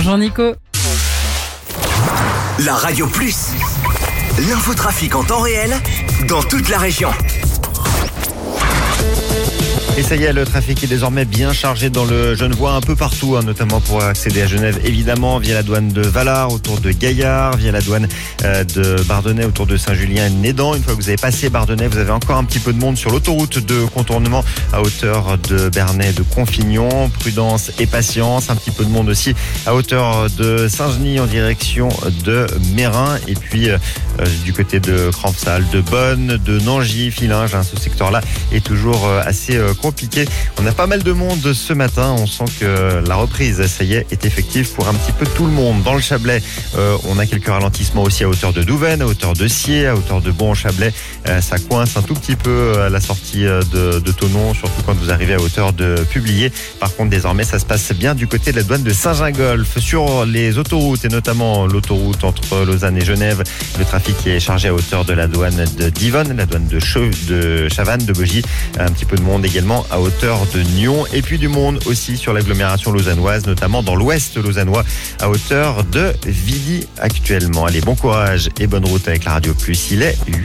Bonjour Nico. La Radio Plus, l'infotrafic en temps réel dans toute la région. Et ça y est, le trafic est désormais bien chargé dans le Genevois un peu partout, notamment pour accéder à Genève, évidemment, via la douane de Vallard, autour de Gaillard, via la douane de Bardonnay, autour de Saint-Julien et de Nédan. Une fois que vous avez passé Bardonnay, vous avez encore un petit peu de monde sur l'autoroute de contournement à hauteur de Bernay et de Confignon. Prudence et patience. Un petit peu de monde aussi à hauteur de Saint-Genis en direction de Mérin. Et puis du côté de Crampsal, de Bonne, de Nangy, Fillinges. Ce secteur-là est toujours assez compliqué. On a pas mal de monde ce matin. On sent que la reprise, ça y est effective pour un petit peu tout le monde. Dans le Chablais, on a quelques ralentissements aussi à hauteur de Douvaine, à hauteur de Sciez, à hauteur de Bon-Chablais. Ça coince un tout petit peu à la sortie de Thonon, surtout quand vous arrivez à hauteur de Publier. Par contre, désormais, ça se passe bien du côté de la douane de Saint-Gingolph. Sur les autoroutes, et notamment l'autoroute entre Lausanne et Genève, le trafic est chargé à hauteur de la douane de Divonne, la douane de Chavannes, de Bogie. Un petit peu de monde également à hauteur de Nyon, et puis du monde aussi sur l'agglomération lausannoise, notamment dans l'ouest lausannois à hauteur de Villy actuellement. Allez, bon courage et bonne route avec la Radio Plus. Il est